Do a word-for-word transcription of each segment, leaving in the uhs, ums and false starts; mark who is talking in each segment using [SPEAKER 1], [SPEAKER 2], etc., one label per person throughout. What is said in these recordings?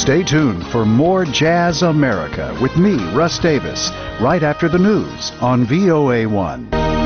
[SPEAKER 1] Stay tuned for more Jazz America with me, Russ Davis, right after the news on V O A one.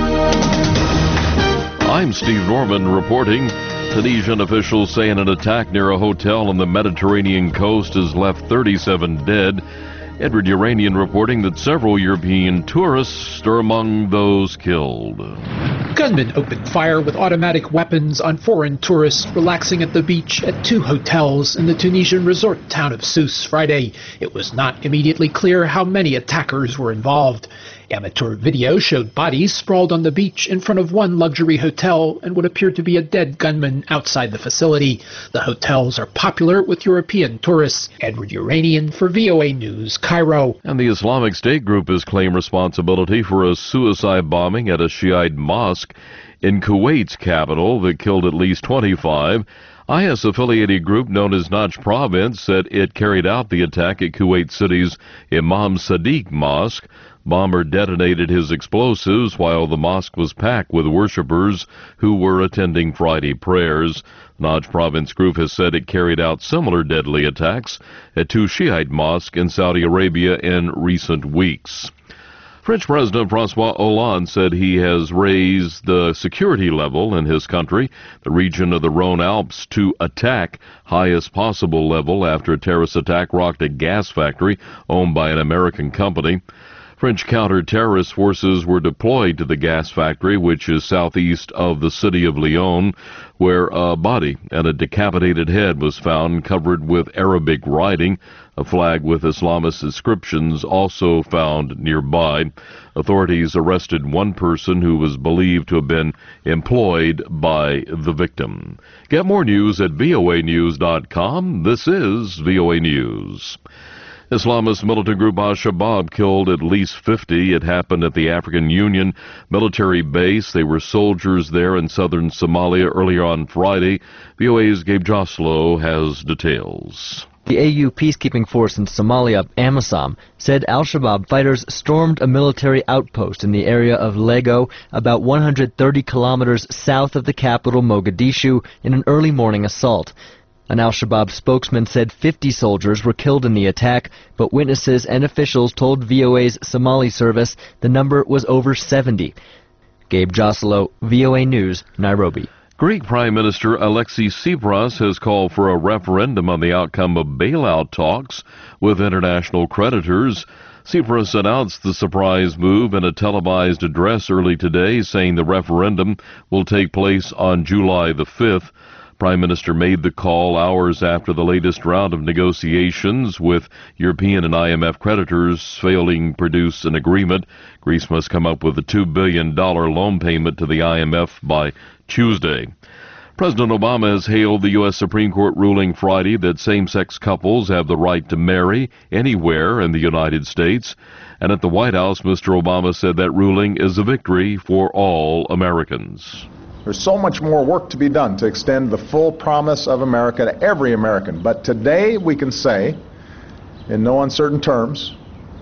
[SPEAKER 2] I'm Steve Norman reporting. Tunisian officials say an attack near a hotel on the Mediterranean coast has left thirty-seven dead. Edward Uranian reporting that several European tourists are among those killed.
[SPEAKER 3] Gunmen opened fire with automatic weapons on foreign tourists relaxing at the beach at two hotels in the Tunisian resort town of Sousse Friday. It was not immediately clear how many attackers were involved. Amateur video showed bodies sprawled on the beach in front of one luxury hotel and what appeared to be a dead gunman outside the facility. The hotels are popular with European tourists. Edward Uranian for V O A News, Cairo.
[SPEAKER 2] And the Islamic State group has claimed responsibility for a suicide bombing at a Shiite mosque in Kuwait's capital that killed at least twenty-five. I S-affiliated group known as Najj Province said it carried out the attack at Kuwait City's Imam Sadiq Mosque. Bomber detonated his explosives while the mosque was packed with worshippers who were attending Friday prayers. Najj Province Group has said it carried out similar deadly attacks at two Shiite mosques in Saudi Arabia in recent weeks. French President François Hollande said he has raised the security level in his country, the region of the Rhone Alps, to attack highest possible level after a terrorist attack rocked a gas factory owned by an American company. French counter-terrorist forces were deployed to the gas factory, which is southeast of the city of Lyon, where a body and a decapitated head was found covered with Arabic writing. A flag with Islamist inscriptions also found nearby. Authorities arrested one person who was believed to have been employed by the victim. Get more news at V O A news dot com. This is V O A News. Islamist militant group Al-Shabaab killed at least fifty. It happened at the African Union military base. They were soldiers there in southern Somalia earlier on Friday. V O A's Gabe Joslow has details.
[SPEAKER 4] The A U peacekeeping force in Somalia, AMISOM, said Al-Shabaab fighters stormed a military outpost in the area of Lego, about one hundred thirty kilometers south of the capital Mogadishu, in an early morning assault. An Al-Shabaab spokesman said fifty soldiers were killed in the attack, but witnesses and officials told V O A's Somali service the number was over seventy. Gabe Joslow, V O A News, Nairobi.
[SPEAKER 2] Greek Prime Minister Alexis Tsipras has called for a referendum on the outcome of bailout talks with international creditors. Tsipras announced the surprise move in a televised address early today, saying the referendum will take place on July the fifth. Prime Minister made the call hours after the latest round of negotiations with European and I M F creditors failing to produce an agreement. Greece must come up with a two billion dollars loan payment to the I M F by Tuesday. President Obama has hailed the U S Supreme Court ruling Friday that same-sex couples have the right to marry anywhere in the United States. And at the White House, Mister Obama said that ruling is a victory for all Americans.
[SPEAKER 5] There's so much more work to be done to extend the full promise of America to every American. But today we can say, in no uncertain terms,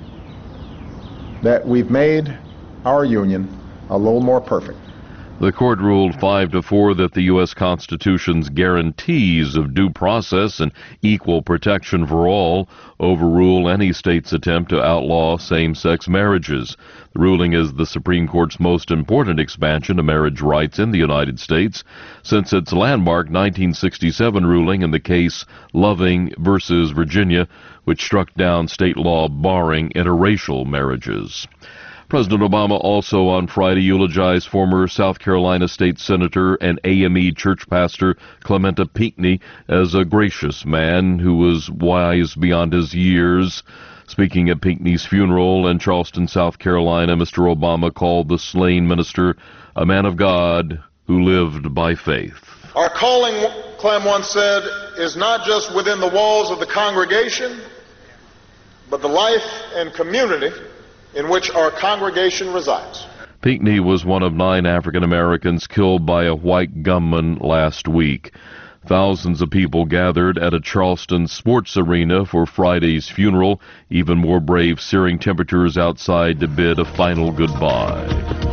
[SPEAKER 5] that we've made our union a little more perfect.
[SPEAKER 2] The court ruled five to four that the U S Constitution's guarantees of due process and equal protection for all overrule any state's attempt to outlaw same-sex marriages. The ruling is the Supreme Court's most important expansion of marriage rights in the United States since its landmark nineteen sixty-seven ruling in the case Loving versus Virginia, which struck down state law barring interracial marriages. President Obama also on Friday eulogized former South Carolina State Senator and A M E church pastor Clementa Pinckney as a gracious man who was wise beyond his years. Speaking at Pinckney's funeral in Charleston, South Carolina, Mister Obama called the slain minister a man of God who lived by faith.
[SPEAKER 6] Our calling, Clem once said, is not just within the walls of the congregation, but the life and community in which our congregation resides.
[SPEAKER 2] Pinckney was one of nine African Americans killed by a white gunman last week. Thousands of people gathered at a Charleston sports arena for Friday's funeral. Even more brave, searing temperatures outside to bid a final goodbye.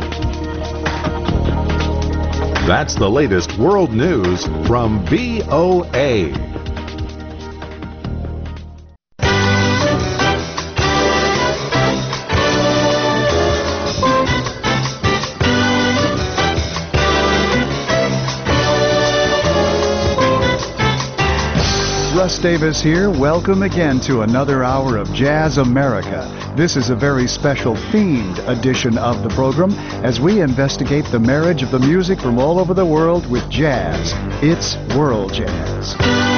[SPEAKER 7] That's the latest world news from V O A.
[SPEAKER 1] Russ Davis here. Welcome again to another hour of Jazz America. This is a very special themed edition of the program as we investigate the marriage of the music from all over the world with jazz. It's World Jazz.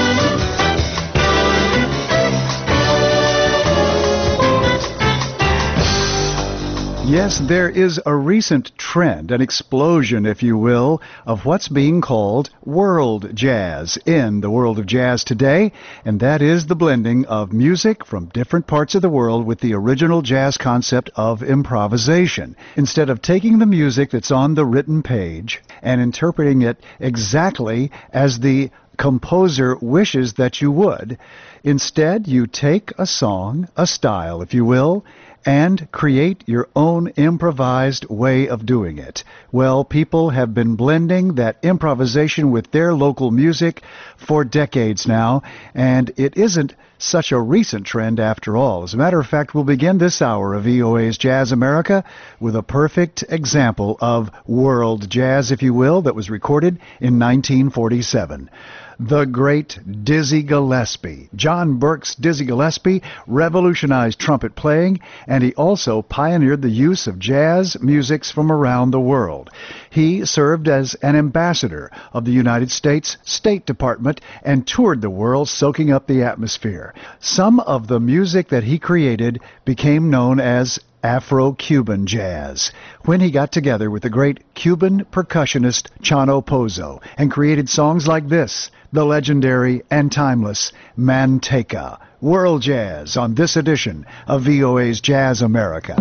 [SPEAKER 1] Yes, there is a recent trend, an explosion, if you will, of what's being called world jazz in the world of jazz today, and that is the blending of music from different parts of the world with the original jazz concept of improvisation. Instead of taking the music that's on the written page and interpreting it exactly as the composer wishes that you would, instead you take a song, a style, if you will, and create your own improvised way of doing it. Well, people have been blending that improvisation with their local music for decades now, and it isn't such a recent trend after all. As a matter of fact, we'll begin this hour of V O A's Jazz America with a perfect example of world jazz, if you will, that was recorded in nineteen forty-seven. The great Dizzy Gillespie. John Burke's Dizzy Gillespie revolutionized trumpet playing, and he also pioneered the use of jazz musics from around the world. He served as an ambassador of the United States State Department and toured the world soaking up the atmosphere. Some of the music that he created became known as Afro-Cuban jazz, when he got together with the great Cuban percussionist Chano Pozo and created songs like this, the legendary and timeless Manteca. World Jazz on this edition of V O A's Jazz America.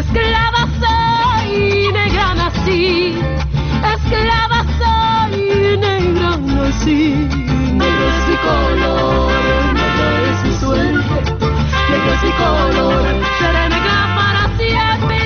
[SPEAKER 8] Esclava soy, negra nací. Esclava soy, negra nací. Negro es mi color, negra es mi suerte. Negro es mi color, seré negra para siempre.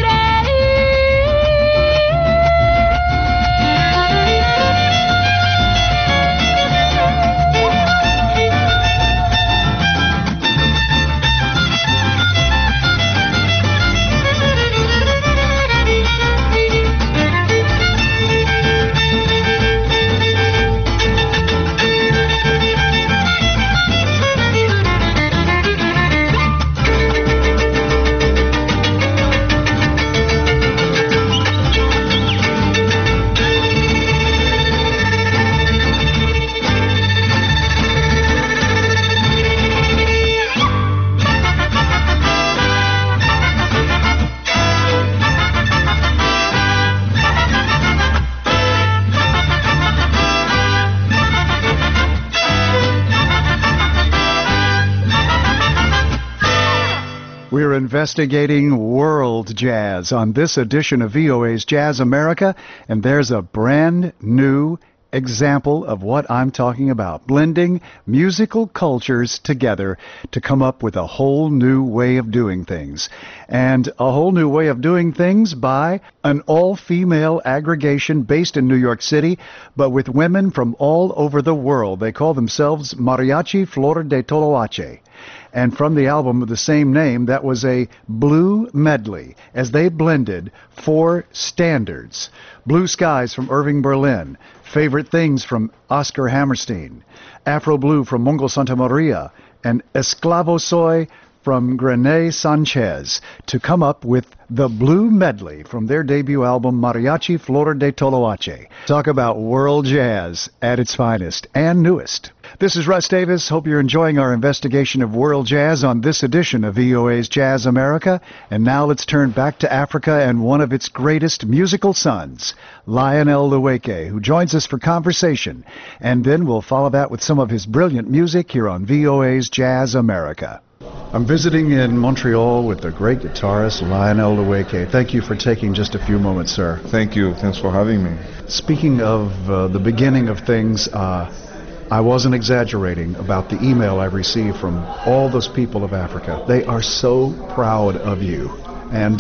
[SPEAKER 1] We're investigating world jazz on this edition of V O A's Jazz America, and there's a brand new example of what I'm talking about, blending musical cultures together to come up with a whole new way of doing things. And a whole new way of doing things by an all-female aggregation based in New York City, but with women from all over the world. They call themselves Mariachi Flor de Toloache. And from the album of the same name, that was a blue medley, as they blended four standards. Blue Skies from Irving Berlin, Favorite Things from Oscar Hammerstein, Afro Blue from Mongo Santa Maria, and Esclavo Soy from Grené Sanchez, to come up with the Blue Medley from their debut album, Mariachi Flor de Toloache. Talk about world jazz at its finest and newest. This is Russ Davis. Hope you're enjoying our investigation of world jazz on this edition of V O A's Jazz America. And now let's turn back to Africa and one of its greatest musical sons, Lionel Loueke, who joins us for conversation. And then we'll follow that with some of his brilliant music here on V O A's Jazz America. I'm visiting in Montreal with the great guitarist Lionel Loueke. Thank you for taking just a few moments, sir.
[SPEAKER 9] Thank you. Thanks for having me.
[SPEAKER 1] Speaking of uh, the beginning of things, uh, I wasn't exaggerating about the email I received from all those people of Africa. They are so proud of you. And,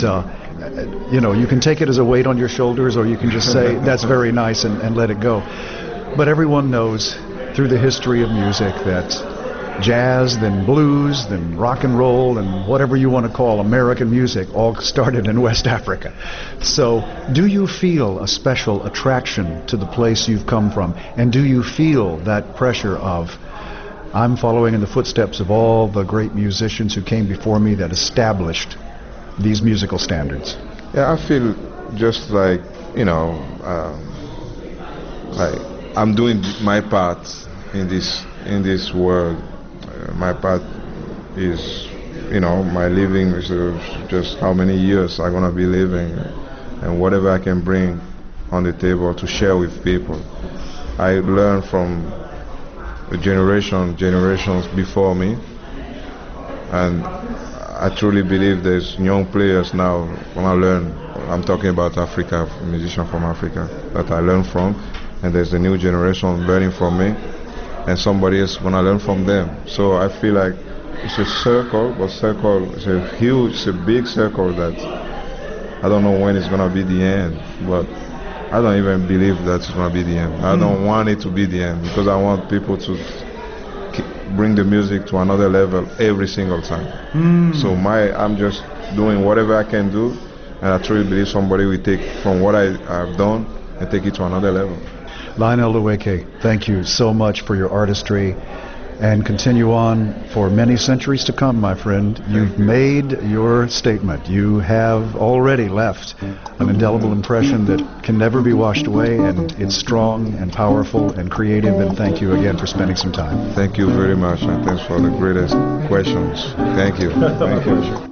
[SPEAKER 1] uh, you know, you can take it as a weight on your shoulders, or you can just say, that's very nice, and, and let it go. But everyone knows through the history of music that jazz, then blues, then rock and roll, and whatever you want to call American music all started in West Africa. So do you feel a special attraction to the place you've come from? And do you feel that pressure of, I'm following in the footsteps of all the great musicians who came before me that established these musical standards?
[SPEAKER 9] Yeah, I feel just like, you know, um, like I'm doing my part in this in this world. Uh, my part is, you know, my living is uh, just how many years I'm gonna be living, and whatever I can bring on the table to share with people. I learn from the generation, generations before me, and I truly believe there's young players now when I learn. I'm talking about Africa, musicians from Africa that I learn from, and there's a new generation learning from me, and somebody else when I learn from them. So I feel like it's a circle, but circle is a huge, it's a big circle that I don't know when it's gonna be the end, but I don't even believe that it's gonna be the end. I don't want it to be the end, because I want people to bring the music to another level every single time. Mm. So my, I'm just doing whatever I can do, and I truly believe somebody will take from what I, I've done and take it to another level.
[SPEAKER 1] Lionel Loueke, thank you so much for your artistry, and continue on for many centuries to come, my friend. You've made your statement. You have already left an indelible impression that can never be washed away, and it's strong and powerful and creative, and thank you again for spending some time.
[SPEAKER 9] Thank you very much, and thanks for the greatest questions. Thank you. Thank you.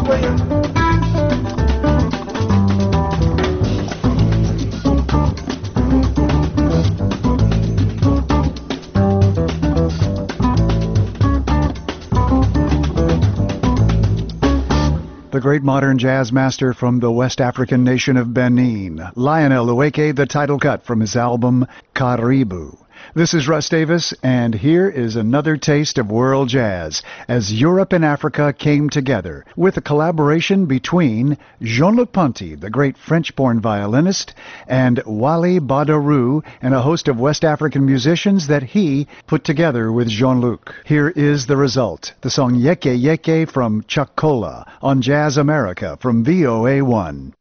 [SPEAKER 1] The great modern jazz master from the West African nation of Benin, Lionel Uweke, the title cut from his album Karibu. This is Russ Davis, and here is another taste of world jazz as Europe and Africa came together with a collaboration between Jean-Luc Ponty, the great French-born violinist, and Wally Badarou, and a host of West African musicians that he put together with Jean-Luc. Here is the result, the song Yeke Yeke from Chakola on Jazz America from V O A one.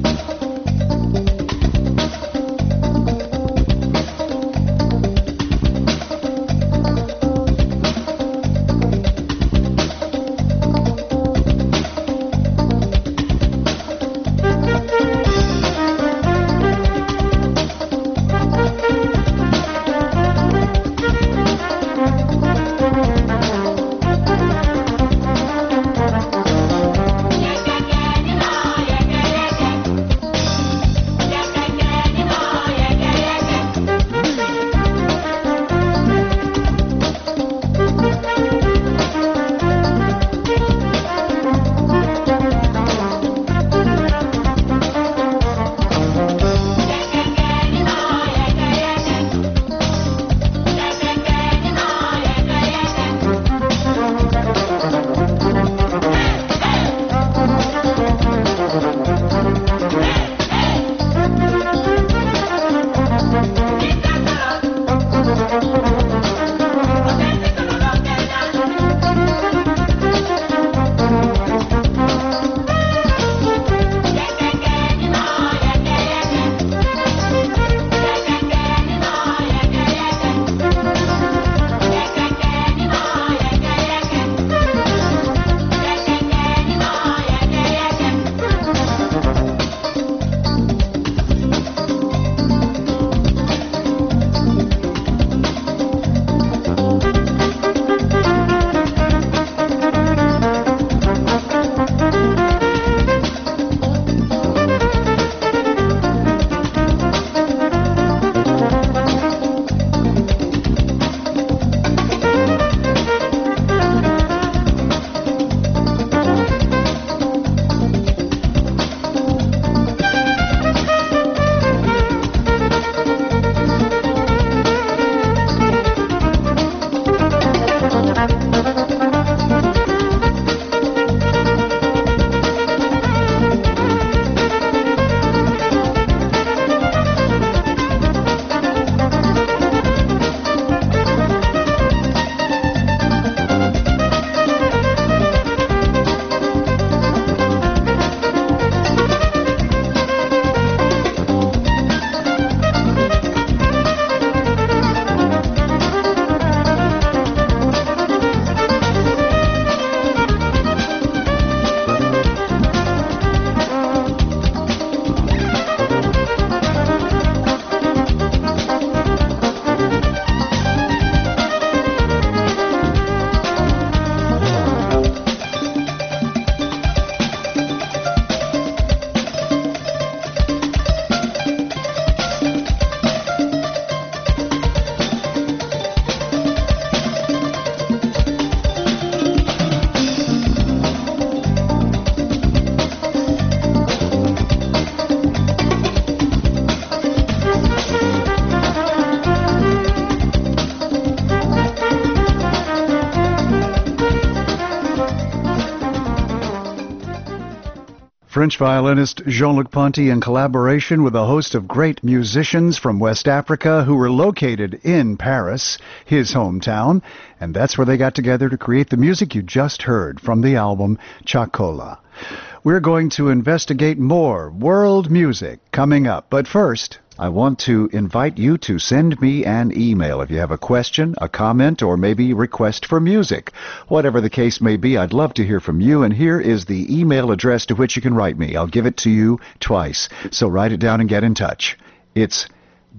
[SPEAKER 1] French violinist Jean-Luc Ponty in collaboration with a host of great musicians from West Africa who were located in Paris, his hometown, and that's where they got together to create the music you just heard from the album Chakola. We're going to investigate more world music coming up, but first, I want to invite you to send me an email if you have a question, a comment, or maybe request for music. Whatever the case may be, I'd love to hear from you, and here is the email address to which you can write me. I'll give it to you twice, so write it down and get in touch. It's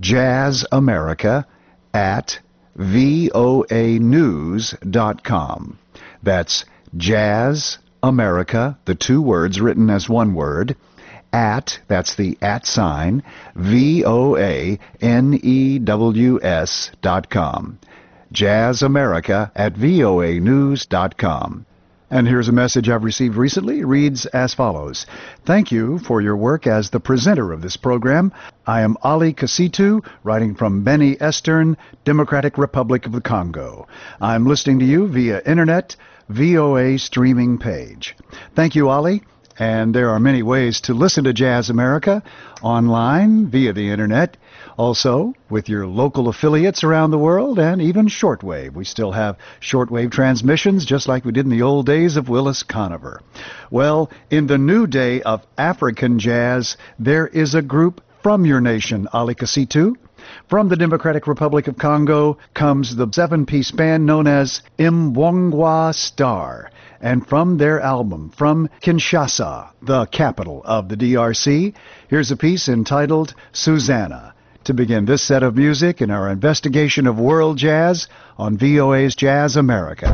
[SPEAKER 1] jazzamerica at voa news dot com. That's Jazz America, the two words written as one word, at, that's the at sign, V O A N E W S dot com. Jazz America at V O A news dot com. And here's a message I've received recently. It reads as follows. Thank you for your work as the presenter of this program. I am Ali Kasitu, writing from Beni Estern, Democratic Republic of the Congo. I'm listening to you via Internet, V O A streaming page. Thank you, Ali. And there are many ways to listen to Jazz America, online, via the Internet, also with your local affiliates around the world, and even shortwave. We still have shortwave transmissions, just like we did in the old days of Willis Conover. Well, in the new day of African jazz, there is a group from your nation, Ali Kasitu. From the Democratic Republic of Congo comes the seven-piece band known as Mwongwa Star. And from their album, From Kinshasa, the capital of the D R C, here's a piece entitled Susanna, to begin this set of music in our investigation of world jazz on V O A's Jazz America.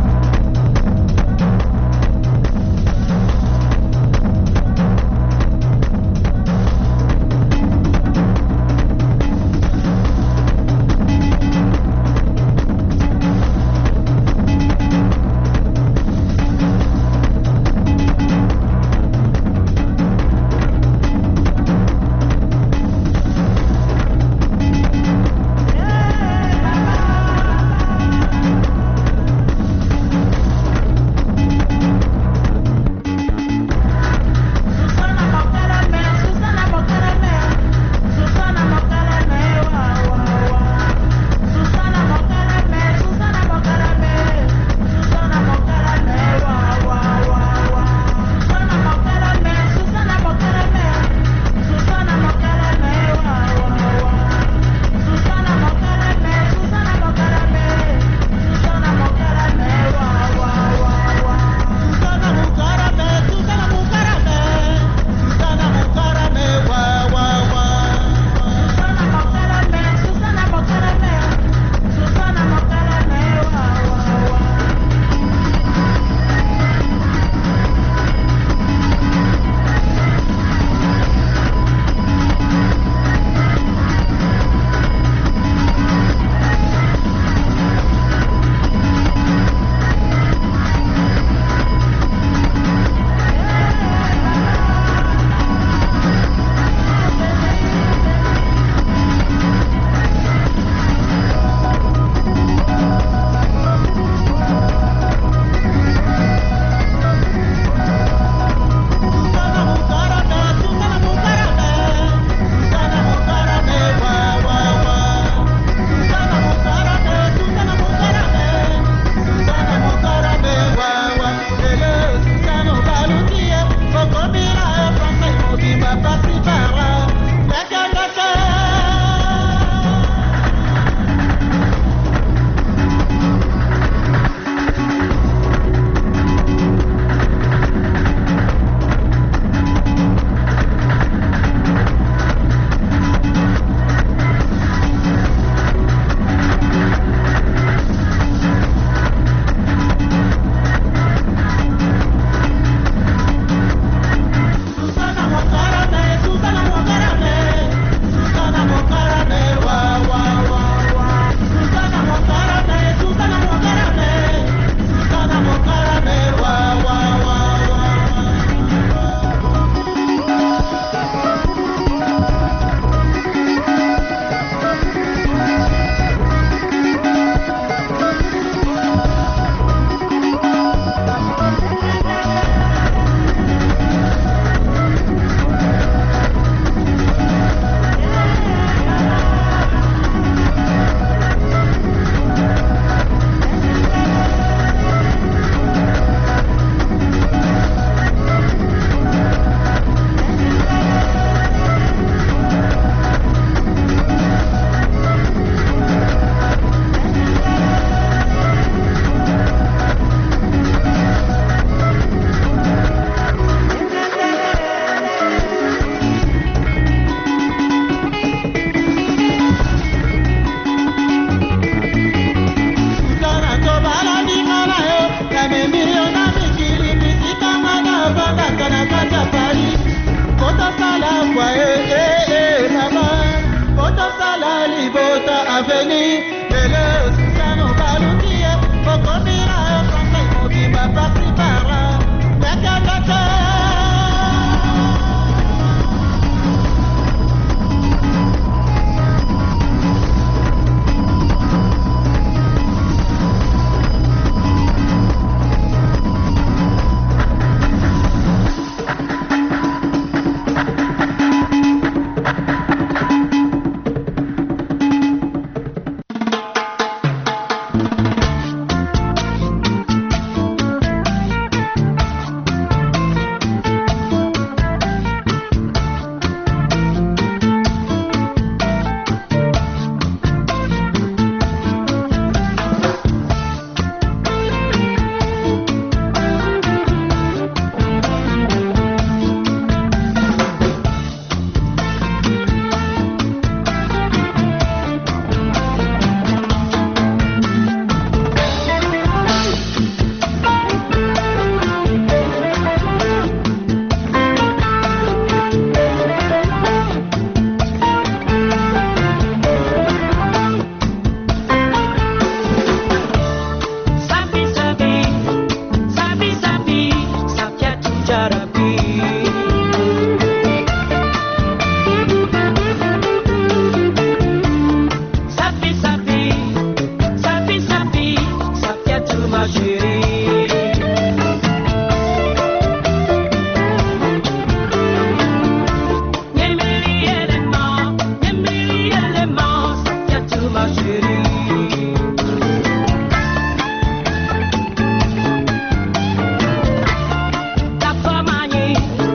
[SPEAKER 8] Tapamani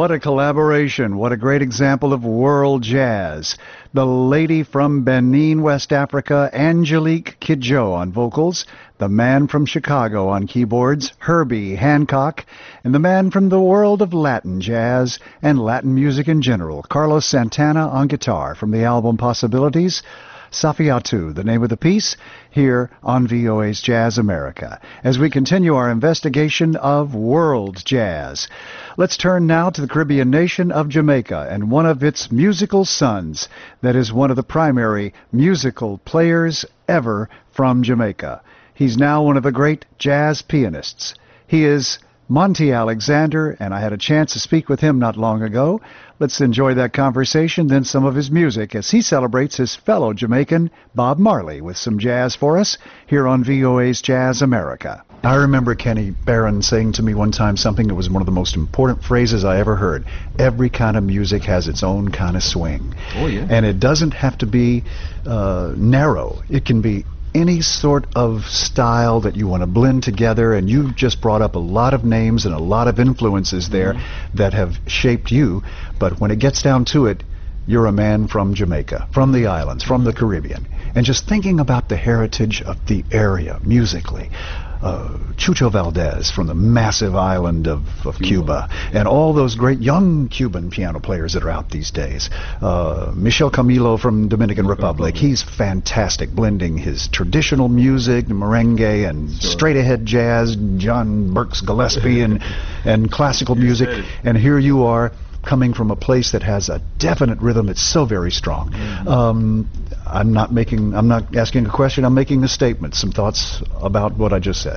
[SPEAKER 1] What a collaboration. What a great example of world jazz. The lady from Benin, West Africa, Angelique Kidjo on vocals, the man from Chicago on keyboards, Herbie Hancock, and the man from the world of Latin jazz and Latin music in general, Carlos Santana on guitar from the album Possibilities. Safiatu, the name of the piece, here on V O A's Jazz America, as we continue our investigation of world jazz. Let's turn now to the Caribbean nation of Jamaica and one of its musical sons that is one of the primary musical players ever from Jamaica. He's now one of the great jazz pianists. He is Monty Alexander, and I had a chance to speak with him not long ago. Let's enjoy that conversation, then some of his music as he celebrates his fellow Jamaican, Bob Marley, with some jazz for us here on V O A's Jazz America. I remember Kenny Barron saying to me one time something that was one of the most important phrases I ever heard. Every kind of music has its own kind of swing.
[SPEAKER 10] Oh, yeah.
[SPEAKER 1] And it doesn't have to be uh, narrow. It can be any sort of style that you want to blend together, and you've just brought up a lot of names and a lot of influences there mm-hmm. that have shaped you. But when it gets down to it, you're a man from Jamaica, from the islands, from the Caribbean. And just thinking about the heritage of the area musically, uh, Chucho Valdez from the massive island of, of Cuba, and all those great young Cuban piano players that are out these days. Uh, Michel Camilo from Dominican Republic, he's fantastic, blending his traditional music, merengue, and sure. straight-ahead jazz, John Burks Gillespie, and, and classical music. And here you are, coming from a place that has a definite rhythm. It's so very strong. Mm-hmm. um, I'm not making, I'm not asking a question, I'm making a statement, some thoughts about what I just said.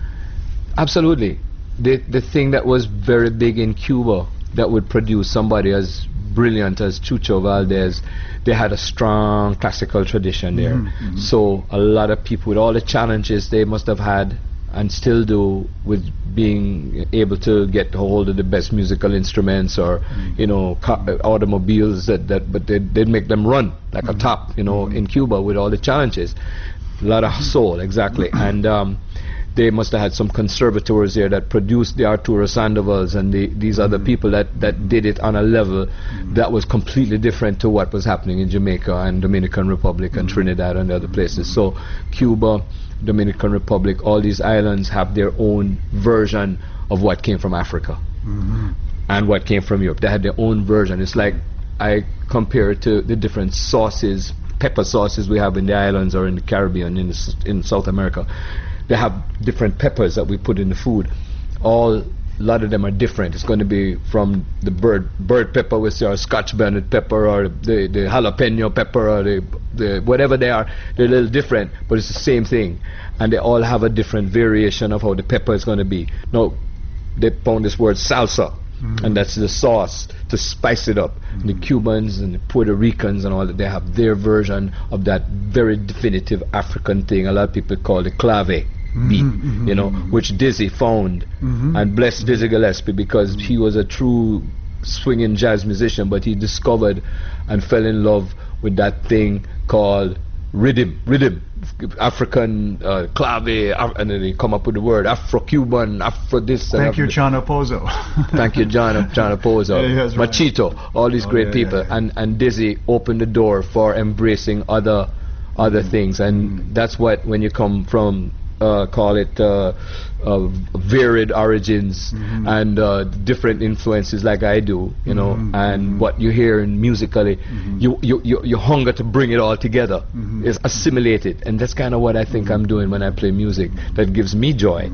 [SPEAKER 10] Absolutely. The, the thing that was very big in Cuba that would produce somebody as brilliant as Chucho Valdez, they had a strong classical tradition there. Mm-hmm. So a lot of people, with all the challenges they must have had and still do with being able to get hold of the best musical instruments, or mm-hmm. you know, car automobiles that, that but they'd, they'd make them run like mm-hmm. a top, you know, mm-hmm. in Cuba with all the challenges. A lot of soul, exactly. And um, they must have had some conservators there that produced the Arturo Sandovals and the, these other people that, that did it on a level mm-hmm. that was completely different to what was happening in Jamaica and Dominican Republic and Trinidad and other places. So Cuba, Dominican Republic, all these islands have their own version of what came from Africa mm-hmm. and what came from Europe. They had their own version. It's like I compare it to the different sauces, pepper sauces we have in the islands or in the Caribbean, in, the, in South America. They have different peppers that we put in the food. All, a lot of them are different. It's going to be from the bird bird pepper, which are Scotch bonnet pepper, or the, the jalapeno pepper, or the, the whatever they are. They're a little different, but it's the same thing. And they all have a different variation of how the pepper is going to be. Now, they found this word salsa, mm-hmm. and that's the sauce to spice it up. Mm-hmm. The Cubans and the Puerto Ricans and all that, they have their version of that very definitive African thing. A lot of people call it clave beat, mm-hmm, you know, mm-hmm. which Dizzy found, mm-hmm. and bless Dizzy Gillespie, because mm-hmm. he was a true swinging jazz musician, but he discovered and fell in love with that thing called rhythm, rhythm, African uh, clave, Af and then they come up with the word Afro-Cuban, Afro this.
[SPEAKER 1] Thank
[SPEAKER 10] and
[SPEAKER 1] you, John Opozo.
[SPEAKER 10] Thank you, John, John Opozo,
[SPEAKER 1] yeah, right.
[SPEAKER 10] Machito, all these oh, great yeah, people, yeah, yeah. and and Dizzy opened the door for embracing other other mm-hmm. things, and mm-hmm. that's what, when you come from Uh, call it uh, uh, varied origins mm-hmm. and uh, different influences like I do, you know, mm-hmm. and mm-hmm. what you hear in musically, mm-hmm. you, you, you, you hunger to bring it all together, mm-hmm. is assimilated, and that's kind of what I think mm-hmm. I'm doing when I play music. That gives me joy.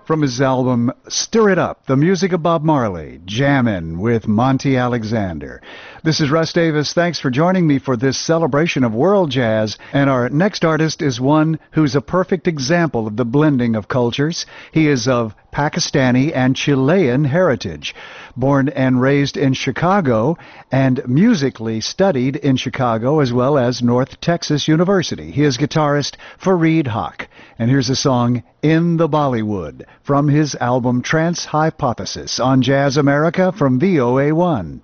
[SPEAKER 1] from his album Stir It Up, the music of Bob Marley, Jammin' with Monty Alexander. This is Russ Davis. Thanks for joining me for this celebration of world jazz. And our next artist is one who's a perfect example of the blending of cultures. He is of Pakistani and Chilean heritage. Born and raised in Chicago and musically studied in Chicago as well as North Texas University. He is guitarist Fareed Haq. And here's a song, In the Bollywood, from his album Trance Hypothesis on Jazz America from V O A one.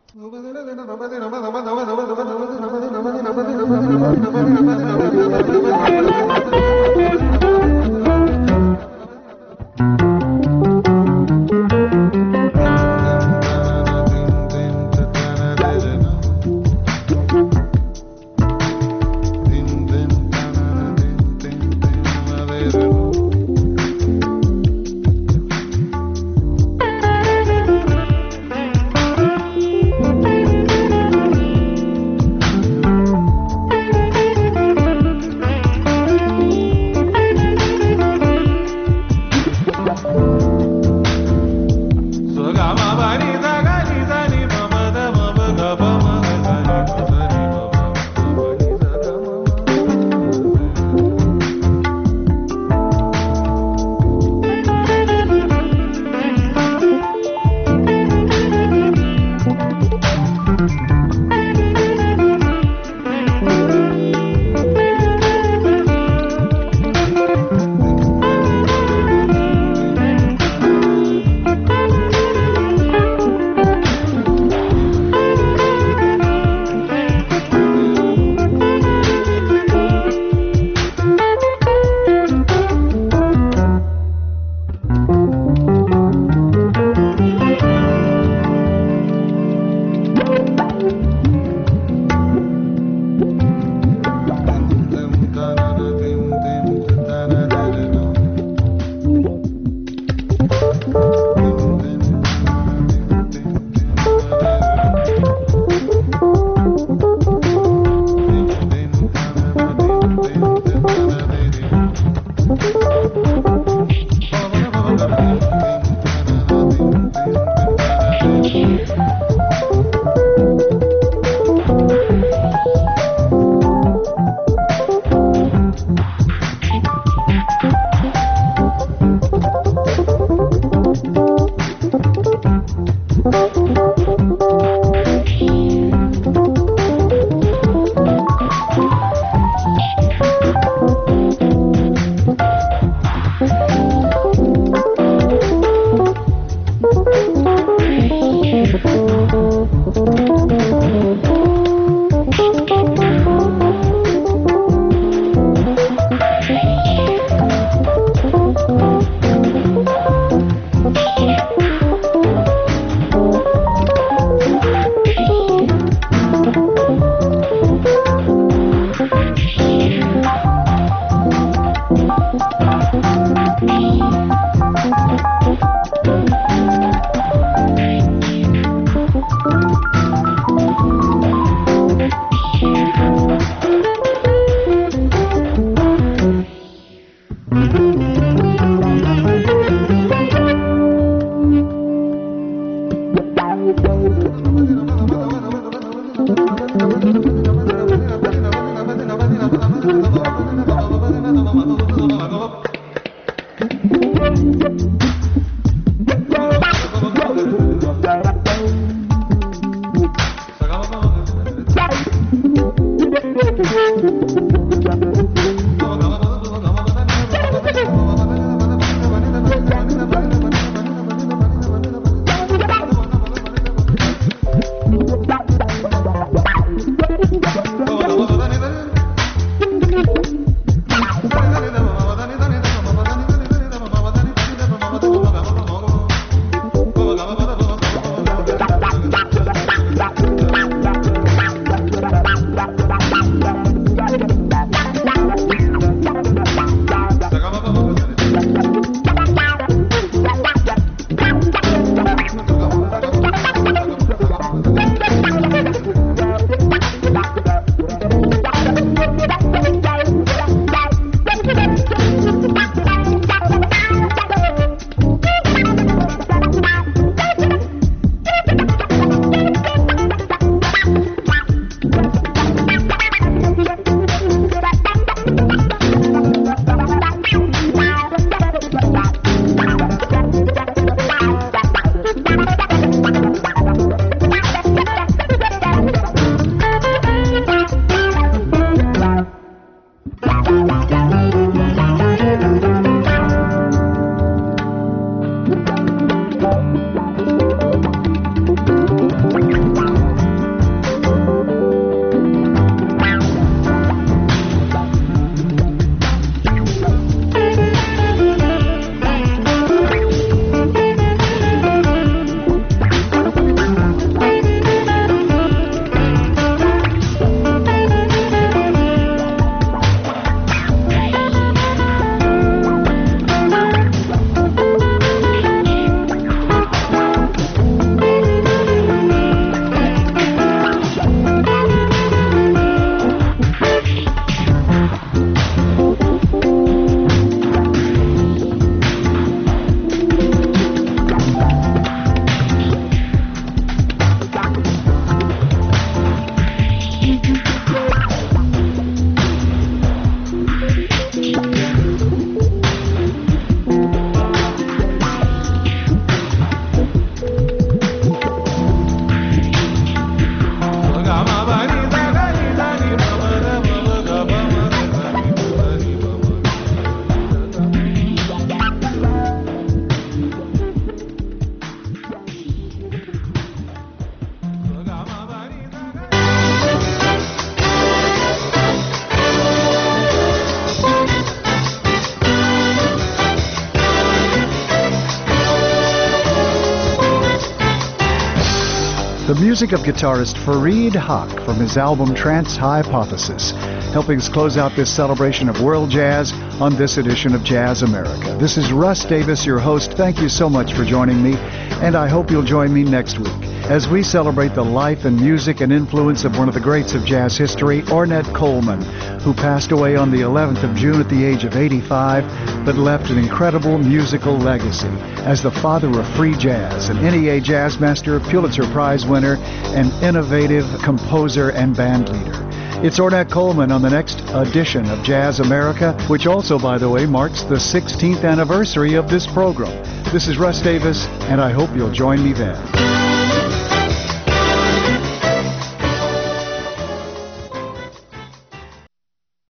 [SPEAKER 8] Bye.
[SPEAKER 1] The music of guitarist Fareed Haq from his album Trance Hypothesis, helping us close out this celebration of world jazz on this edition of Jazz America. This is Russ Davis, your host. Thank you so much for joining me, and I hope you'll join me next week as we celebrate the life and music and influence of one of the greats of jazz history, Ornette Coleman, who passed away on the eleventh of June at the age of eighty-five, but left an incredible musical legacy as the father of free jazz, an N E A Jazz Master, Pulitzer Prize winner, and innovative composer and band leader. It's Ornette Coleman on the next edition of Jazz America, which also, by the way, marks the sixteenth anniversary of this program. This is Russ Davis, and I hope you'll join me then.